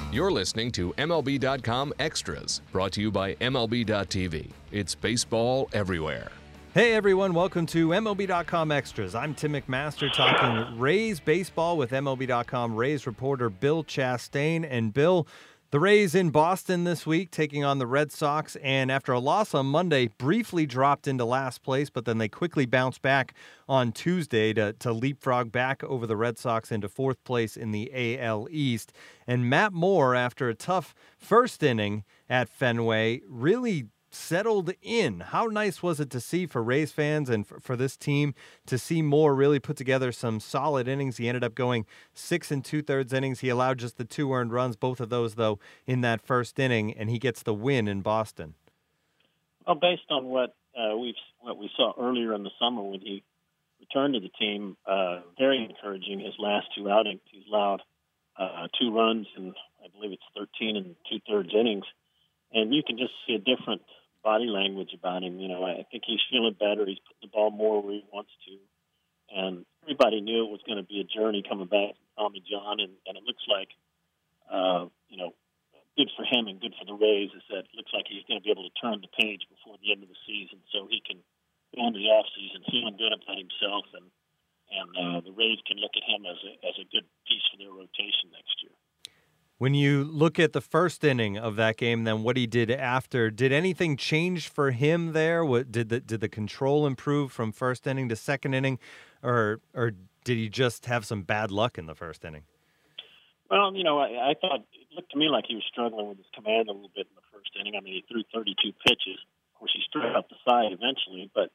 You're listening to MLB.com Extras, brought to you by MLB.tv. It's baseball everywhere. Hey everyone, welcome to MLB.com Extras. I'm Tim McMaster talking Rays baseball with MLB.com Rays reporter Bill Chastain. And Bill, the Rays in Boston this week taking on the Red Sox, and after a loss on Monday, briefly dropped into last place, but then they quickly bounced back on Tuesday to leapfrog back over the Red Sox into fourth place in the AL East. And Matt Moore, after a tough first inning at Fenway, really settled in. How nice was it to see for Rays fans and for this team to see Moore really put together some solid innings? He ended up going 6 2/3 innings. He allowed just the 2 earned runs, both of those, though, in that first inning, and he gets the win in Boston. Well, based on what we saw earlier in the summer when he returned to the team, very encouraging. His last 2 outings, he's allowed 2 runs in, I believe it's 13 2/3 innings. And you can just see a different body language about him. You know, I think he's feeling better. He's putting the ball more where he wants to. And everybody knew it was going to be a journey coming back from Tommy John. And it looks like, good for him and good for the Rays is that it looks like he's going to be able to turn the page before the end of the season so he can go into the offseason feeling good about himself. And the Rays can look at him as a good piece for their rotation next year. When you look at the first inning of that game, then what he did after, did anything change for him there? Did the control improve from first inning to second inning, or did he just have some bad luck in the first inning? Well, I thought it looked to me like he was struggling with his command a little bit in the first inning. I mean, he threw 32 pitches. Of course, he struck out the side eventually, but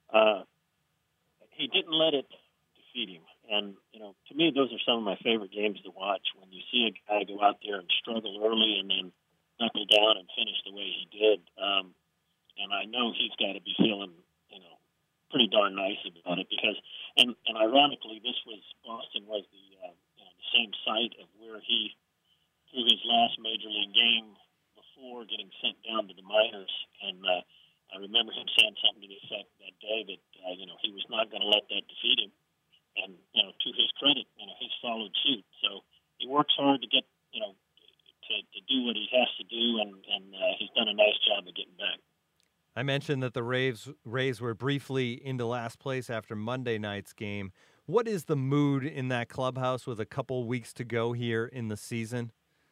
he didn't let it defeat him. And, to me, those are some of my favorite games to watch when you see a guy go out there and struggle early and then knuckle down and finish the way he did. And I know he's got to be feeling, pretty darn nice about it because, and ironically, Boston was the same site of where he threw his last major league game before getting sent down to the minors. And I remember him saying something to the effect that day that, he was not going to let that defeat him. And, to his credit, he's followed suit. So he works hard to get, to do what he has to do, and he's done a nice job of getting back. I mentioned that the Rays were briefly into last place after Monday night's game. What is the mood in that clubhouse with a couple weeks to go here in the season?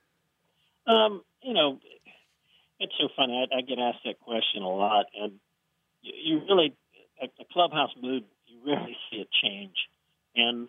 It's so funny. I get asked that question a lot, and you really, a clubhouse mood, you rarely see it change. And,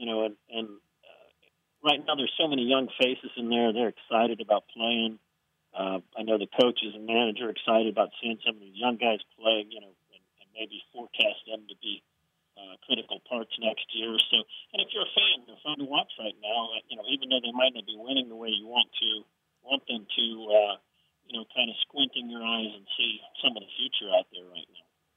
right now there's so many young faces in there. They're excited about playing. I know the coaches and manager are excited about seeing some of these young guys play, and maybe forecast them to be critical parts next year. So, and if you're a fan, they're fun to watch right now. Even though they might not be winning the way you want them to, kind of squint in your eyes and see some of the future out there right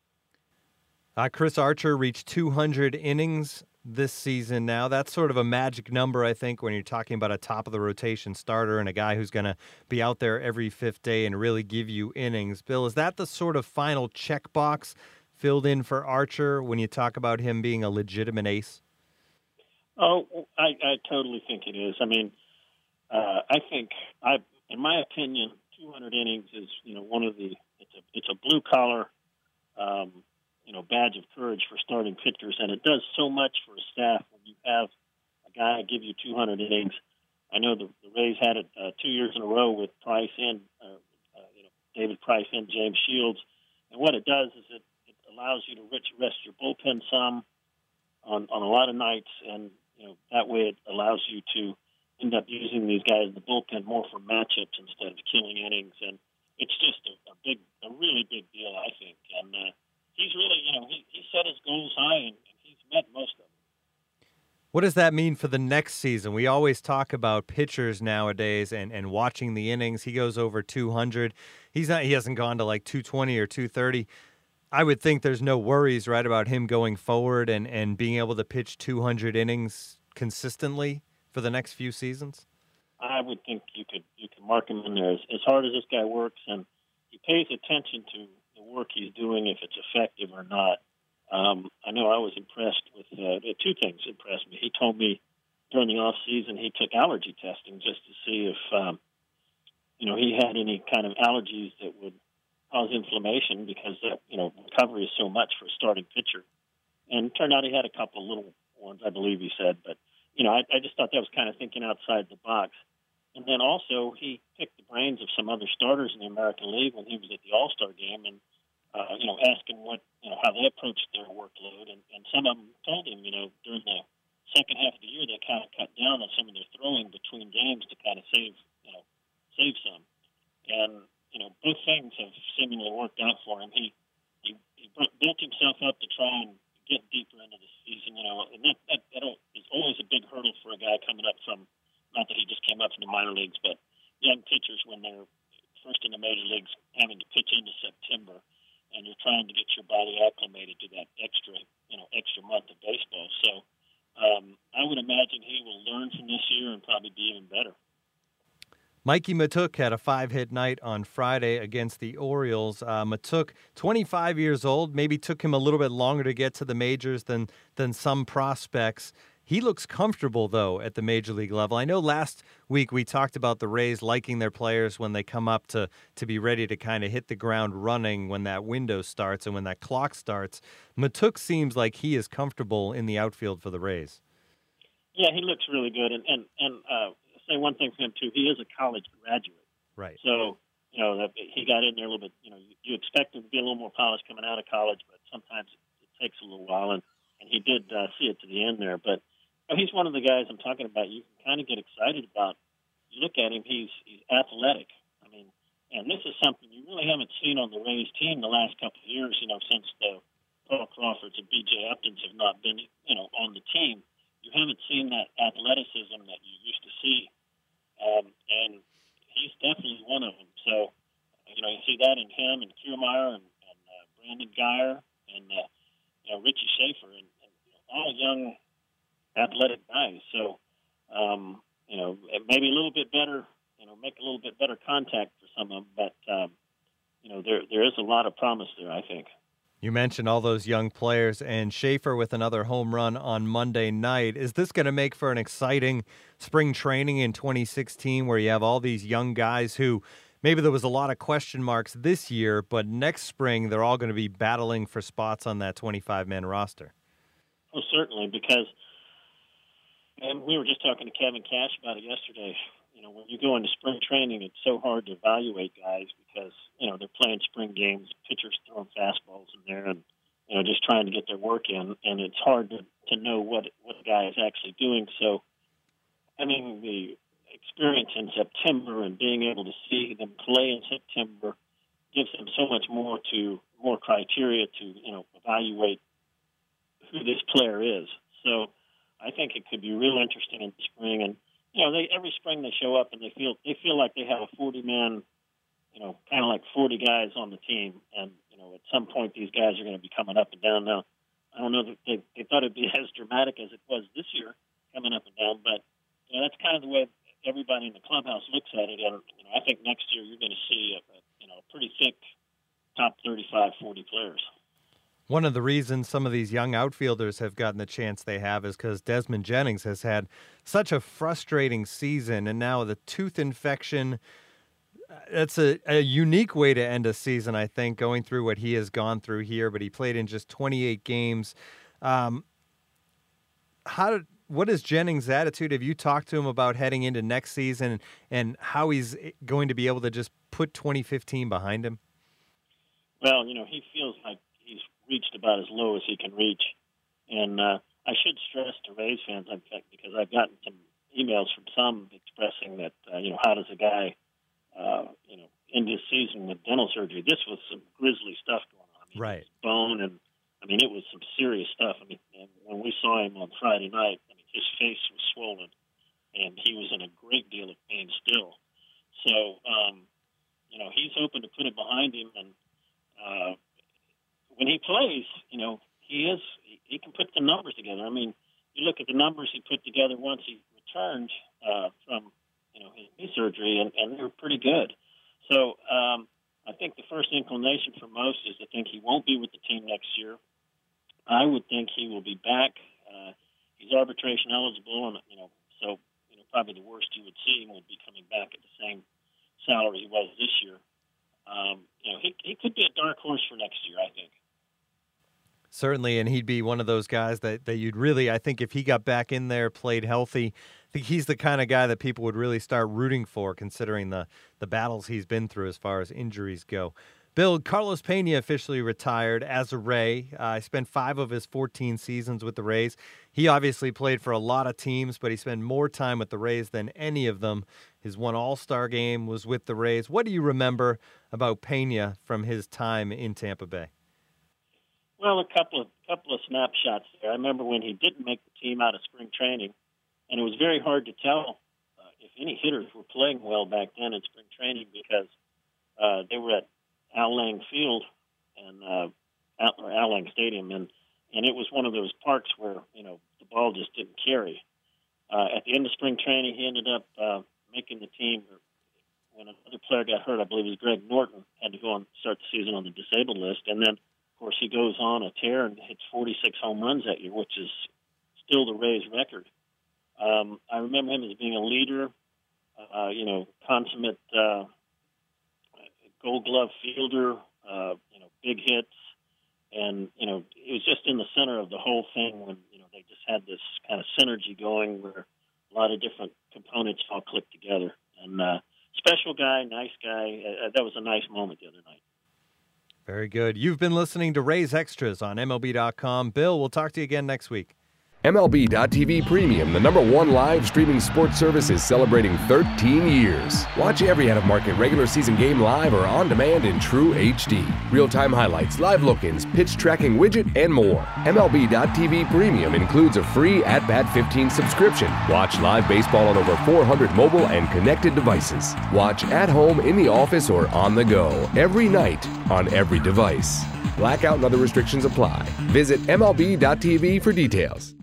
now. Chris Archer reached 200 innings this season now. That's sort of a magic number, I think, when you're talking about a top-of-the-rotation starter and a guy who's going to be out there every fifth day and really give you innings. Bill, is that the sort of final checkbox filled in for Archer when you talk about him being a legitimate ace? Oh, I totally think it is. I mean, I think, in my opinion, 200 innings is, one of the – it's a blue-collar badge of courage for starting pitchers, and it does so much for a staff when you have a guy give you 200 innings. I know the Rays had it 2 years in a row with Price and David Price and James Shields, and what it does is it allows you to rest your bullpen some on a lot of nights, and that way it allows you to end up using these guys in the bullpen more for matchups instead of killing innings, and it's just a really big deal, I think, and. He's really, he set his goals high, and he's met most of them. What does that mean for the next season? We always talk about pitchers nowadays and watching the innings. He goes over 200. He hasn't gone to like 220 or 230. I would think there's no worries, right, about him going forward and being able to pitch 200 innings consistently for the next few seasons. I would think you could mark him in there as hard as this guy works, and he pays attention to the work he's doing, if it's effective or not. I know I was impressed with two things impressed me. He told me during the off season he took allergy testing just to see if he had any kind of allergies that would cause inflammation because, recovery is so much for a starting pitcher. And it turned out he had a couple of little ones, I believe he said. But, I just thought that was kind of thinking outside the box. And then also he picked the brains of some other starters in the American League when he was at the All-Star game and, asking how they approached their workload. And some of them told him, during the second half of the year, they kind of cut down on some of their throwing between games to kind of save some. And, both things have seemingly worked out for him. He built himself up to try and get deeper into the season, and that is always a big hurdle for a guy coming up from, not that he just came up from the minor leagues, but young pitchers when they're first in the major leagues having to pitch into September, and you're trying to get your body acclimated to that extra month of baseball. So I would imagine he will learn from this year and probably be even better. Mikey Matuk had a 5-hit night on Friday against the Orioles. Matuk, 25 years old, maybe took him a little bit longer to get to the majors than some prospects. He looks comfortable, though, at the major league level. I know last week we talked about the Rays liking their players when they come up to be ready to kind of hit the ground running when that window starts and when that clock starts. Matuk seems like he is comfortable in the outfield for the Rays. Yeah, he looks really good. And say one thing for him, too. He is a college graduate. Right. So, that he got in there a little bit. You expect him to be a little more polished coming out of college, but sometimes it takes a little while. And he did see it to the end there. But he's one of the guys I'm talking about you can kind of get excited about. You look at him, he's athletic. I mean, and this is something you really haven't seen on the Rays team the last couple of years, since the Paul Crawfords and B.J. Uptons have not been, on the team. You haven't seen that athleticism that you used to see. And he's definitely one of them. So, you see that in him and Kiermaier and Brandon Geyer and Richie Schaefer and all young athletic guys. So, maybe a little bit better, make a little bit better contact for some of them. But, there is a lot of promise there, I think. You mentioned all those young players and Schaefer with another home run on Monday night. Is this going to make for an exciting spring training in 2016 where you have all these young guys who maybe there was a lot of question marks this year, but next spring they're all going to be battling for spots on that 25-man roster? Oh, certainly, because and we were just talking to Kevin Cash about it yesterday. When you go into spring training, it's so hard to evaluate guys because, they're playing spring games, pitchers throwing fastballs in there and, just trying to get their work in. And it's hard to know what a guy is actually doing. So, the experience in September and being able to see them play in September gives them so much more criteria to, evaluate who this player is. So I think it could be real interesting in the spring. And, every spring they show up and they feel like they have a 40-man, kind of like 40 guys on the team. And, at some point these guys are going to be coming up and down. Now, I don't know that they thought it'd be as dramatic as it was this year coming up and down, but that's kind of the way everybody in the clubhouse looks at it. And, I think next year you're going to see a pretty thick top 35, 40 players. One of the reasons some of these young outfielders have gotten the chance they have is because Desmond Jennings has had such a frustrating season, and now the tooth infection, that's a unique way to end a season, I think, going through what he has gone through here, but he played in just 28 games. What is Jennings' attitude? Have you talked to him about heading into next season and how he's going to be able to just put 2015 behind him? Well, he feels like he's reached about as low as he can reach. And I should stress to Rays fans, in fact, because I've gotten some emails from some expressing that, how does a guy, end his season with dental surgery? This was some grisly stuff going on. Right. Bone, and, it was some serious stuff. And when we saw him on Friday night, his face was swollen, and he was in a great deal of pain still. So, he's hoping to put it behind him, and when he plays, he can put the numbers together. You look at the numbers he put together once he returned from, his knee surgery, and they were pretty good. So I think the first inclination for most is to think he won't be with the team next year. I would think he will be back. He's arbitration eligible, and so probably the worst you would see him would be coming back at the salary he was this year. He could be a dark horse for next year, I think. Certainly, and he'd be one of those guys that you'd really, I think if he got back in there, played healthy, I think he's the kind of guy that people would really start rooting for, considering the battles he's been through as far as injuries go. Bill, Carlos Pena officially retired as a Ray. He spent 5 of his 14 seasons with the Rays. He obviously played for a lot of teams, but he spent more time with the Rays than any of them. His one All-Star game was with the Rays. What do you remember about Pena from his time in Tampa Bay? Well, a couple of snapshots there. I remember when he didn't make the team out of spring training, and it was very hard to tell if any hitters were playing well back then in spring training because they were at Al Lang Field and Al Lang Stadium, and it was one of those parks where the ball just didn't carry. At the end of spring training, he ended up making the team. When another player got hurt, I believe it was Greg Norton, had to go on start the season on the disabled list, and then of course he goes on a tear and hits 46 home runs that year, which is still the Rays record. I remember him as being a leader, consummate Gold Glove fielder, big hits, and it was just in the center of the whole thing when they just had this kind of synergy going where a lot of different components all clicked together. And special guy, nice guy. That was a nice moment the other night. Very good. You've been listening to Rays Extras on MLB.com. Bill, we'll talk to you again next week. MLB.tv Premium, the #1 live streaming sports service, is celebrating 13 years. Watch every out-of-market regular season game live or on demand in true HD. Real-time highlights, live look-ins, pitch tracking widget, and more. MLB.tv Premium includes a free At-Bat 15 subscription. Watch live baseball on over 400 mobile and connected devices. Watch at home, in the office, or on the go every night on every device. Blackout and other restrictions apply. Visit MLB.tv for details.